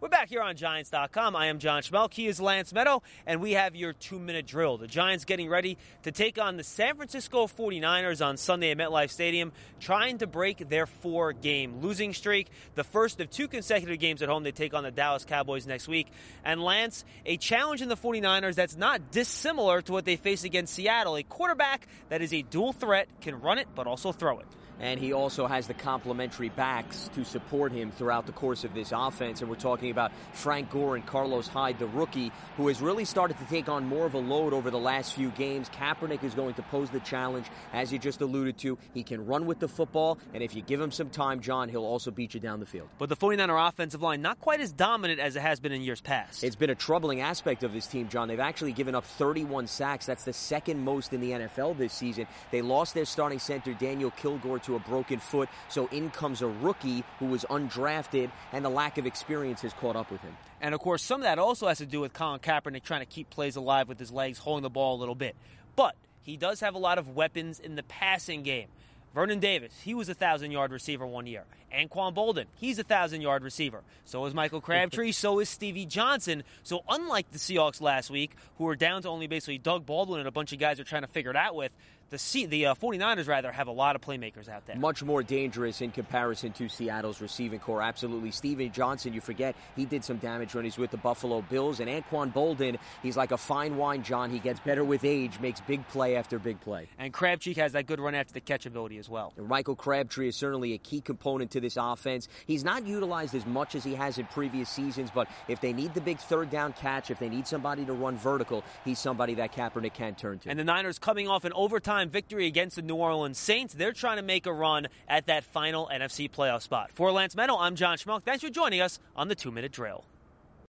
We're back here on Giants.com. I am John Schmelk. He is Lance Meadow, and we have your 2-minute drill. The Giants getting ready to take on the San Francisco 49ers on Sunday at MetLife Stadium, trying to break their 4-game losing streak. The first of 2 consecutive games at home. They take on the Dallas Cowboys next week. And Lance, a challenge in the 49ers that's not dissimilar to what they face against Seattle. A quarterback that is a dual threat, can run it, but also throw it. And he also has the complementary backs to support him throughout the course of this offense. And we're talking about Frank Gore and Carlos Hyde, the rookie, who has really started to take on more of a load over the last few games. Kaepernick is going to pose the challenge, as you just alluded to. He can run with the football, and if you give him some time, John, he'll also beat you down the field. But the 49er offensive line, not quite as dominant as it has been in years past. It's been a troubling aspect of this team, John. They've actually given up 31 sacks. That's the second most in the NFL this season. They lost their starting center, Daniel Kilgore, to a broken foot, so in comes a rookie who was undrafted, and the lack of experience has caught up with him. And, of course, some of that also has to do with Colin Kaepernick trying to keep plays alive with his legs, holding the ball a little bit. But he does have a lot of weapons in the passing game. Vernon Davis, he was a 1,000-yard receiver one year. Anquan Boldin, he's a 1,000-yard receiver. So is Michael Crabtree, so is Stevie Johnson. So unlike the Seahawks last week, who were down to only basically Doug Baldwin and a bunch of guys they're trying to figure it out with, the 49ers, rather, have a lot of playmakers out there. Much more dangerous in comparison to Seattle's receiving core, absolutely. Steven Johnson, you forget, he did some damage when he's with the Buffalo Bills. And Anquan Boldin, he's like a fine wine, John. He gets better with age, makes big play after big play. And Crabtree has that good run after the catch ability as well. And Michael Crabtree is certainly a key component to this offense. He's not utilized as much as he has in previous seasons, but if they need the big third down catch, if they need somebody to run vertical, he's somebody that Kaepernick can turn to. And the Niners coming off an overtime victory against the New Orleans Saints. They're trying to make a run at that final NFC playoff spot. For Lance Meadow, I'm John Schmelk. Thanks for joining us on the 2-Minute Drill.